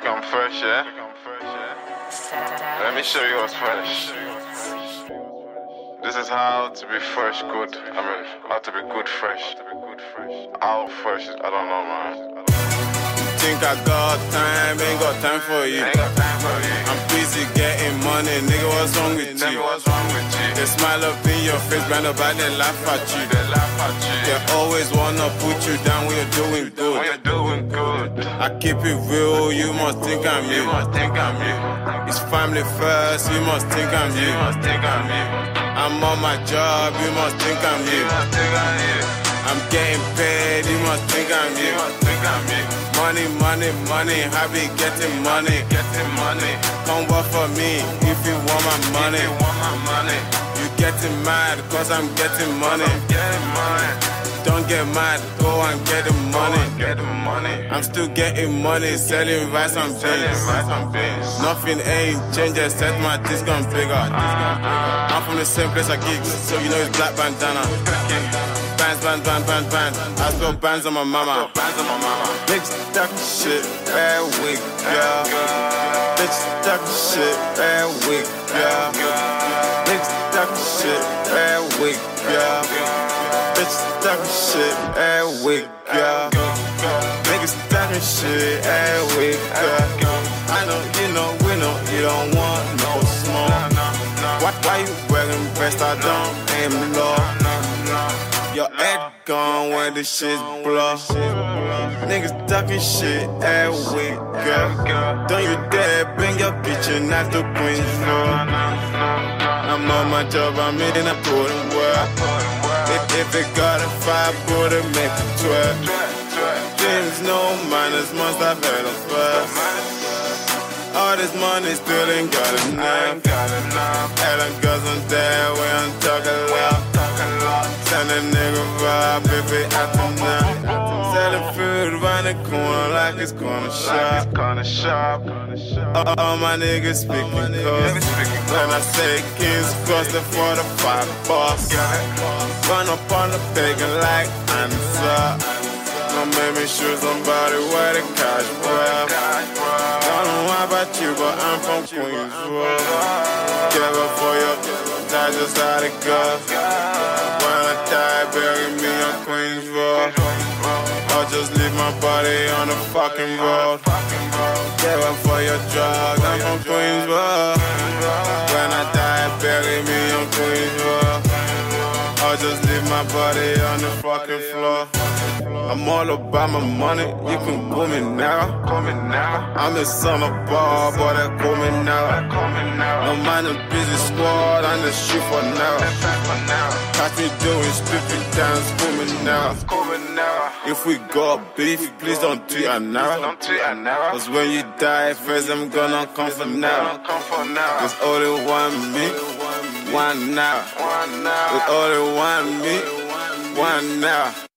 Think I'm fresh, yeah? Let me show you what's fresh. This is how to be fresh good. How to be good fresh. How fresh, I don't know, man. Think I got time, ain't got time for you. I'm busy getting money, nigga, what's wrong with you? They smile up in your face, but nobody laugh at you. They always wanna put you down when you're doing good. I keep it real, you must think I'm you. It's family first, you must think I'm you. I'm on my job, you must think I'm you. I'm getting paid, you must think I'm you. Money, money, money, I be getting money. Come work for me if you want my money. You getting mad cause I'm getting money. Don't get mad, go and get the money. I'm still getting money, selling rice and beans. Nothing ain't changed except my disc gone bigger. I'm from the same place I geek, so you know it's black bandana. Bands. I spill bands on my mama. Bitch, duck shit, bad week, girl. Bitch, duck shit, bad week, girl. Bitch, duck shit, bad week, girl. Bitch, duck shit, bad week, girl. Niggas ducking shit, bad week, girl. I know, you know, we know you don't want no smoke. Why you wearing vest? I don't aim low. Your head gone when the shit's blow. Niggas ducking shit every week, girl. Don't you dare bring your bitch and not the Queen's floor. I'm on my job, I'm in a putting work. If it got a 5, put it, make it 12. James, no manners, must have heard of first. All this money still ain't got enough. Ellen girls on there, we don't talk a lot. Send a nigga vibe if it after now. Selling food round the corner like it's corner shop. All my niggas speaking cause when I say Kings cross the 45 boss. Run up on the bacon like answer. Don't make me shoot somebody where the cash grab. I don't know about you, but I'm from Queensboro. Give up for your die just out of guts. When I die, bury me on Queensboro. Or just leave my body on the fucking road. Give up for your drugs, I'm from Queensboro. When I die, bury me on Queensboro. Or just leave my body on the fucking floor. I'm all about my money, you can call me now. I'm the son of Bob, but they call me now. No man in busy squad, I'm the shit for now. Catch me doing stupid dance, call me now. If we got beef, please don't tweet an now. Cause when you die, first I'm gonna come for now. There's only one me, one now. There's only one me, one now.